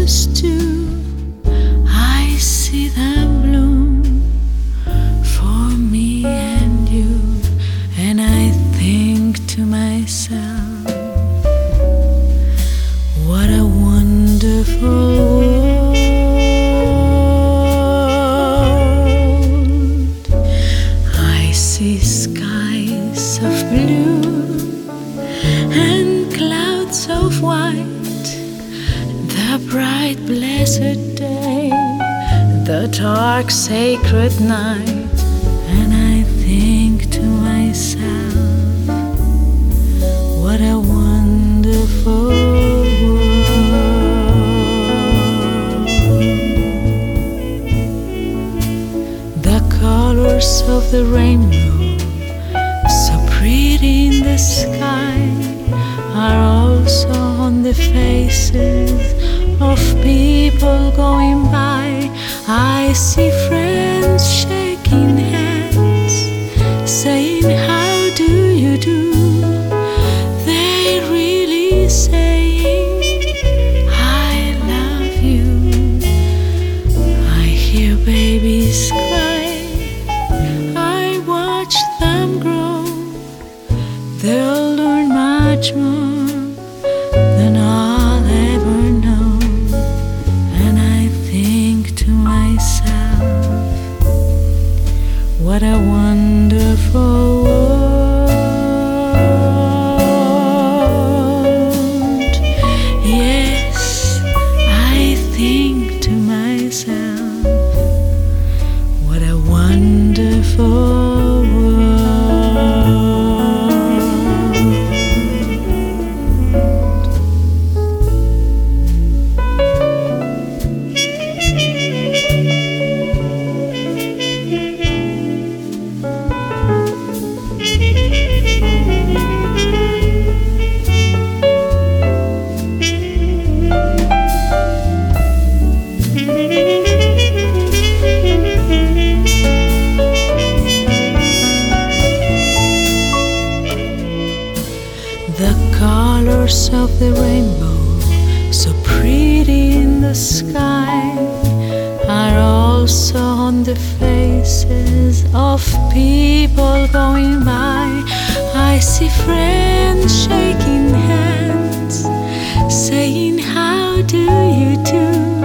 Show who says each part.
Speaker 1: used to. I see them bloom for me and you, and I think to myself, what a wonderful world. I see skies of blue and clouds of white, the bright blessed day, the dark sacred night, and I think to myself, what a wonderful world. The colors of the rainbow, so pretty in the sky, are also on the faces of people going by. I see friends shaking hands, saying, how do you do? They really saying, I love you. I hear babies cry, I watch them grow. They'll learn much more than I'll ever know. And I think to myself, what a wonderful world. Yes, I think to myself, what a wonderful world. The colors of the rainbow, so pretty in the sky, are also on the faces of people going by. I see friends shaking hands, saying, how do you do?